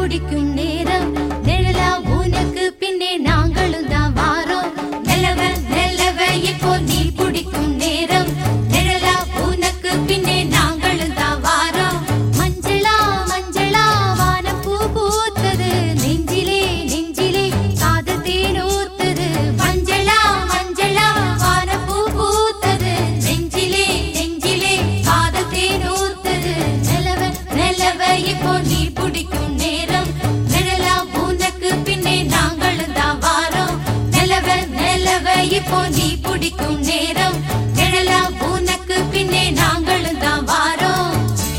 பிடிக்கும் நேரம் நிழலா உனக்கு பின்னே நாங்களும் தான் வாரோம் நிலவ நிலவ இப்போ நீ பிடிக்கும் நேரம் நிழலா உனக்கு பின்னே நாங்களும் தான் வாரோம் மஞ்சளா மஞ்சளா வானம் பூ பூத்தது நெஞ்சிலே நெஞ்சிலே காதல் தேனூத்தது மஞ்சளா மஞ்சளா வானம் பூ பூத்தது நெஞ்சிலே நெஞ்சிலே காதல் தேனூத்தது நிலவ நிலவ இப்போ நீ பிடிக்கும் நேரம் நிழலா உனக்கு பின்னே நாங்களும் தான் வாரோம் நிலவ நிலவ இப்போ நீ பிடிக்கும் நேரம் நிழலா உனக்கு பின்னே நாங்களும் தான் வாரோம்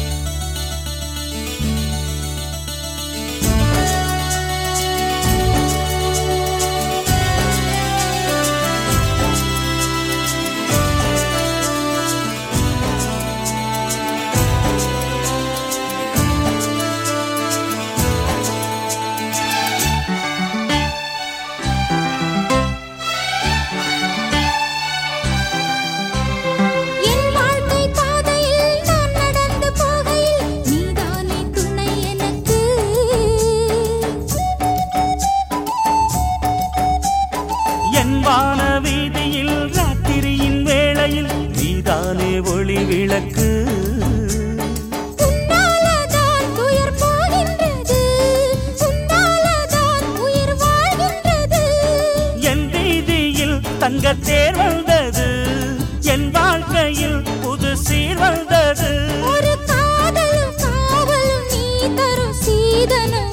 வான வீதியில் ராத்திரியின் வேளையில் நீதானே ஒளி விளக்கு என் வீதியில் தங்க தேர் வந்தது என் வாழ்க்கையில் புது சீர் வந்தது ஒரு காதலும் காவலும் நீ தரும் சீதனம்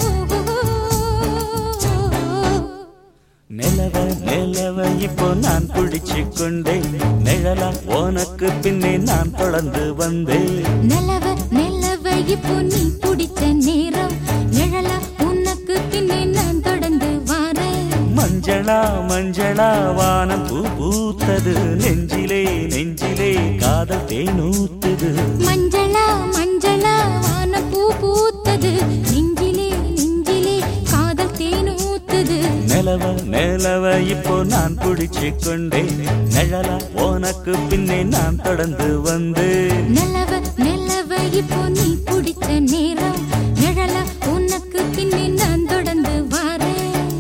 நிலவ நிலவ இப்போ நான் பிடிச்சு கொண்டேன் நிழலா உனக்கு பின்னே நான் தொடர்ந்து வந்தேன் நிலவ நிலவ இப்போ நீ பிடிச்ச நேரம் நிழலா உனக்கு பின்னே நான் தொடர்ந்து வாரேன் மஞ்சளா மஞ்சளா வானம் பூ பூத்தது நெஞ்சிலே நெஞ்சிலே காதல் தேனூத்துது மஞ்சளா மஞ்சளா வானம் பூ பூத்தது நெஞ்சிலே நெஞ்சிலே காதல் தேனூத்துது நிலவ நிலவ இப்போ நான் பிடிச்சு கொண்டேன் நிழலா உனக்கு பின்னே நான் தொடர்ந்து வந்தேன் நிலவ நிலவ இப்போ நீ பிடிச்ச நேரம் நிழலா உனக்கு பின்னே நான் தொடர்ந்து வாரேன்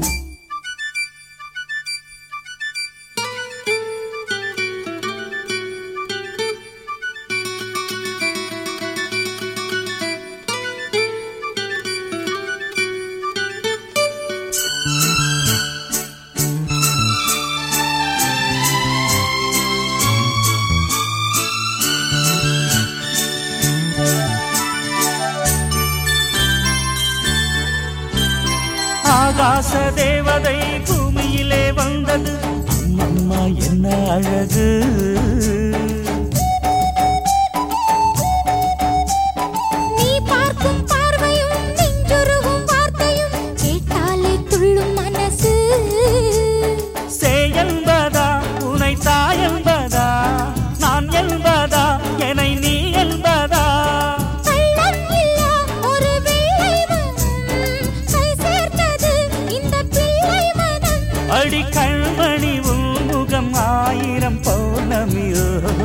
ஆகாச தேவதை பூமியிலே வந்தது அம்மம்மா என்ன அழகு நீ பார்க்கும் பார்வையும் நெஞ்சுருகும் வார்த்தையும் கேட்டாலே துள்ளும் மனசு சே என்பதா உனை தாய் என்பதா நான் என்பதா என்னை நீ என்பதா அடி கண்மணி முகம் ஆயிரம் பௌர்ணமியோ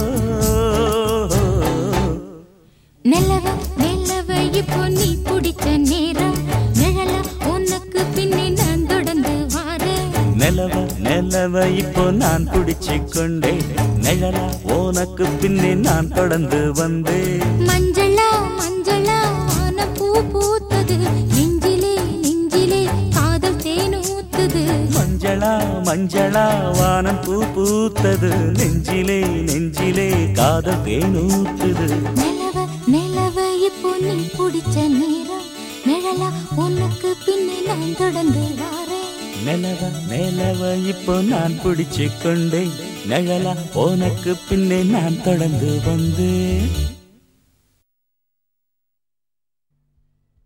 நிலவ நிலவ இப்போ நீ பிடிச்ச நேரம் நிழலா உனக்கு பின்னே நான் தொடர்ந்து வாரேன் நிலவ நிலவ இப்போ நான் பிடிச்சு கொண்டேன் நிழலா உனக்கு பின்னே நான் தொடர்ந்து வந்தேன் மஞ்சளா மஞ்சளா வானம் பூ பூத்தது நெஞ்சிலே நெஞ்சிலே காதல் தேனூத்துது மஞ்சளா மஞ்சளா வானம் பூ பூத்தது நெஞ்சிலே நெஞ்சிலே காதல் தேனூத்துது நிலவ நிலவ இப்போ நீ பிடிச்ச நேரம் நிழலா உனக்கு பின்னே நான் தொடர்ந்து வாரேன் நிலவ நிலவ இப்போ நான் பிடிச்சு கொண்டேன் நிழலா உனக்கு பின்னே நான் தொடர்ந்து வந்தேன்